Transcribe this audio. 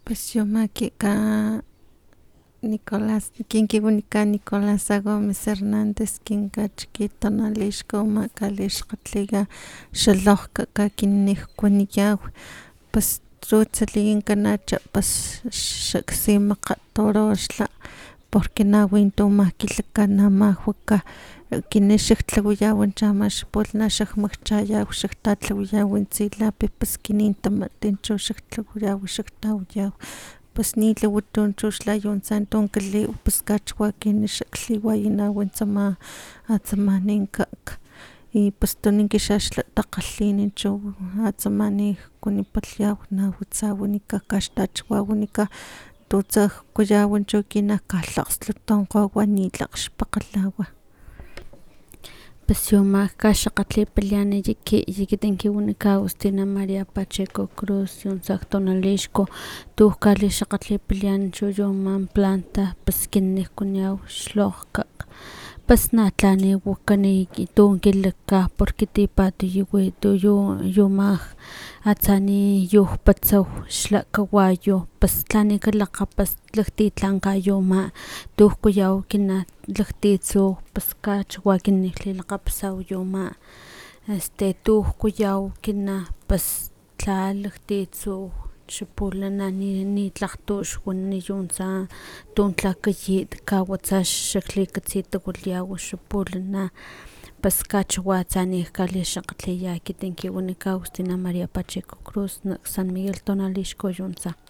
Pues yo maquica Nicolás, quien kibunica Nicolás Gómez Hernández, quien chiquito nalishko macalishkotliga xalohka kakinihkuaniyaw, pues trutzalin kanacha pues xaksima toroxla porque nawin tomakilaka namahwaka kinexiktlawiyawin chamaxpolna xakmakchayaw xaktatlawiyawin tzilapi pues kinintamatincho xaktlawiyaw xaktawiyaw pues ni tlawitun chuxlayon santon kali pues kachwa kinexakliwayinawin tsama atzamaninka y pues toninkixiaxla takgalhinicho atzamani kunipalyaw nawitsawanika kaxtachwawanika tutsa kuyawincho kinakalaqstle tonkgowa nitlakgxpakgalawa. Pues yomak kaxakatli peliani yikitinkiwanika Agustina María Pacheco Cruz yonsaktonalixko tuhkali xakatli peliani yoman planta pues kinihkuniaw xlojka pues natlani wakani tonkilaka porque tipatiyiwi yomaj atzani yojpatsaw xlakawayo pues tlani kalaka pues tlakitlanka yoma tuhkuyaw kina tlaktitsu pues kachwa kiniklilakapsaw yoma tuhkuyaw kina pues tla laktitsu xipulana ni tlakgtux waniyuntsa tontlakayit kawatsa xaklikatsitawilyaw xipulana pues kachwa atzani kalixakgatliya kitinkiwanika Agustina María Pacheco Cruz San Miguel Tonalixco yuntsa.